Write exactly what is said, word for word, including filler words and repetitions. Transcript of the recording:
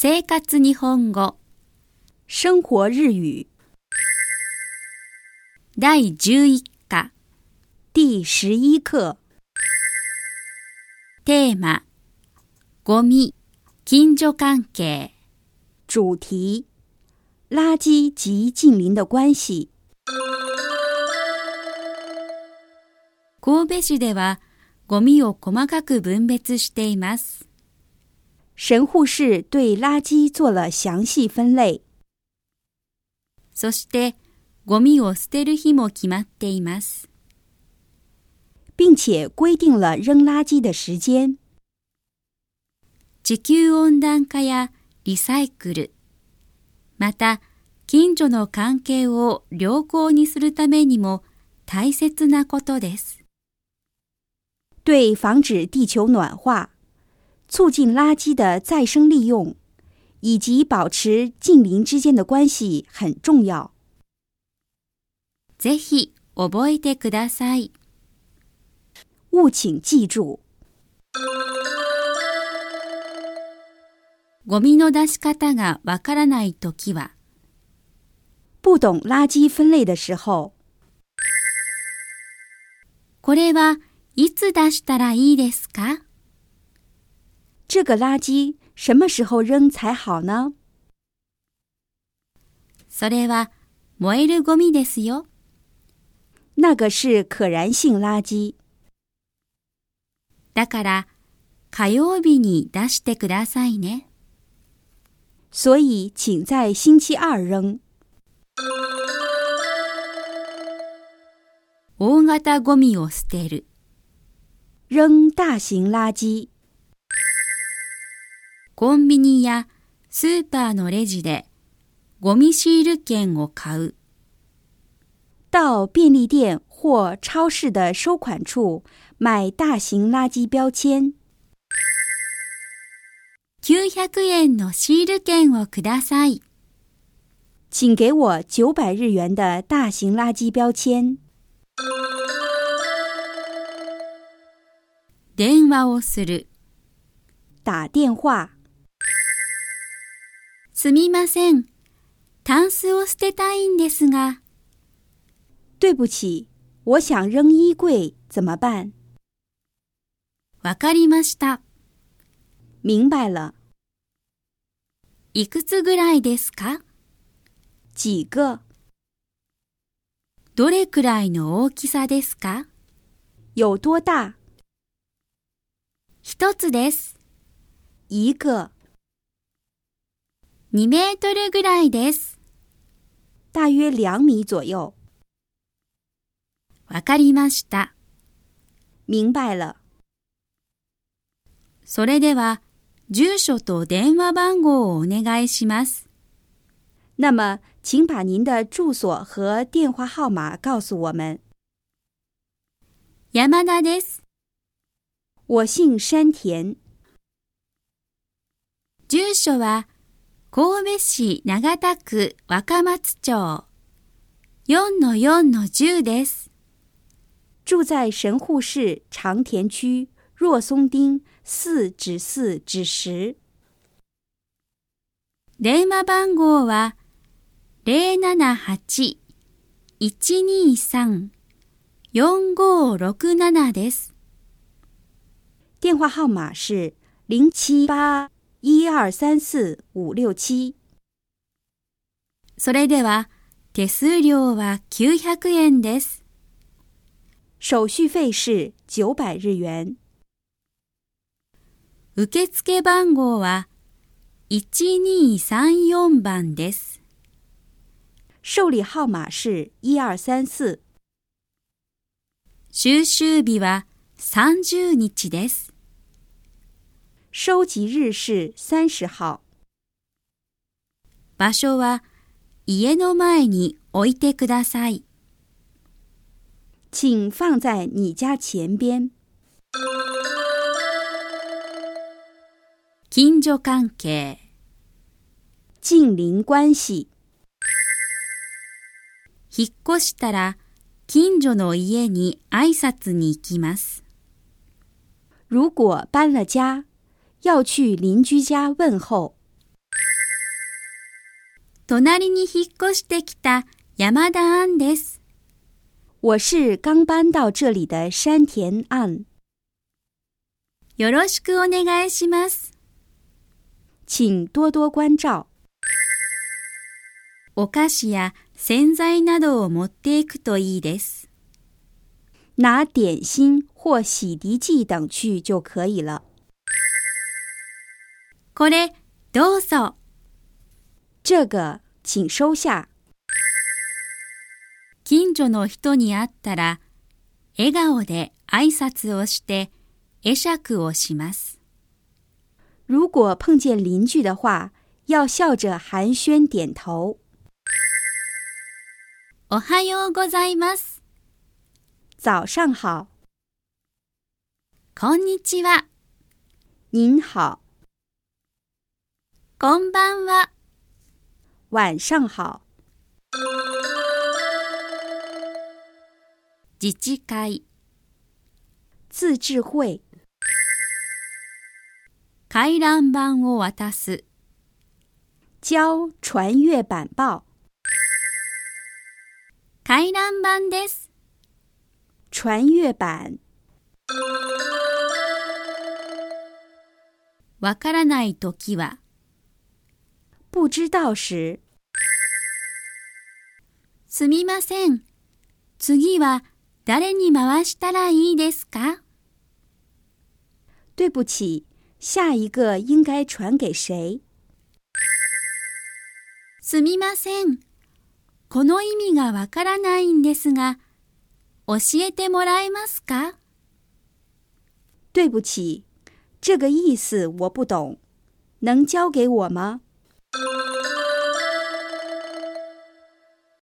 生活日本語生活日语第じゅういっ課第十一课テーマゴミ、近所関係主题垃圾及近邻的关系。 神戸市ではゴミを細かく分別しています。 神户市对垃圾做了详细分类。 そしてゴミを捨てる日も決まっています。 并且规定了扔垃圾的时间。 地球温暖化やリサイクル、また近所の関係を良好にするためにも大切なことです。 对防止地球暖化、促进垃圾的再生利用，以及保持近邻之间的关系很重要。 ぜひ覚えてください。 务请记住。 ゴミの出し方がわからないときは、 不懂垃圾分类的时候， これはいつ出したらいいですか？ 这个垃圾什么时候扔才好呢？ それは燃えるゴミですよ。 那个是可燃性垃圾。 だから火曜日に出してくださいね。 所以请在星期二扔。 大型ゴミを捨てる。 扔大型垃圾。 コンビニやスーパーのレジでゴミシール券を買う。 到便利店或超市的收款处买大型垃圾标签。 きゅうひゃくえんのシール券をください。 请给我九百日元的大型垃圾标签。 電話をする。 打電話。 すみません。タンスを捨てたいんですが。 对不起，我想扔衣柜，怎么办？ わかりました。 明白了。 いくつぐらいですか？ 几个？ どれくらいの大きさですか？ 有多大？ 一つです。 一个。 にメートルぐらいです。 大约两米左右。 わかりました。 明白了。 それでは、住所と電話番号をお願いします。 那么，请把您的住所和电话号码告诉我们。 山田です。 我姓山田。 住所は、神戸市長田区若松町 よんのよんのじゅう です。 住在神户市长田区若松町四指四指十。 電話番号は ゼロななはち いちにさん よんごろくなな です。 電話号碼是零七八一二三四五六七。 それでは手数料はきゅうひゃくえんです。 手续费是九百日元。 受付番号はいちにさんよん番です。 受理号碼是一二三四。 収集日はさんじゅうにちです。 收集日是三十号。 場所は家の前に置いてください。 请放在你家前边。 近所関係。 近邻关系。 引っ越したら近所の家に挨拶に行きます。 如果搬了家，要去邻居家问候。 隣に引っ越してきた山田杏です。 我是刚搬到这里的山田杏。 よろしくお願いします。 请多多关照。 お菓子や洗剤などを持っていくといいです。 拿点心或洗涤剂等去就可以了。 これ、どうぞ。 这个请收下。 近所の人に会ったら、笑顔で挨拶をして会釈をします。 如果碰见邻居的话，要笑着寒暄点头。 おはようございます。 早上好。 こんにちは。 您好。 こんばんは。 晚上好。 自治会。 自治会。 回覧板を渡す。 交传阅板报。 回覧板です。 传阅板。 わからないときは。 不知道时。 すみません。次は誰に回したらいいですか？ 对不起，下一个应该传给谁？ すみません。この意味がわからないんですが、教えてもらえますか？ 对不起，这个意思我不懂，能教给我吗？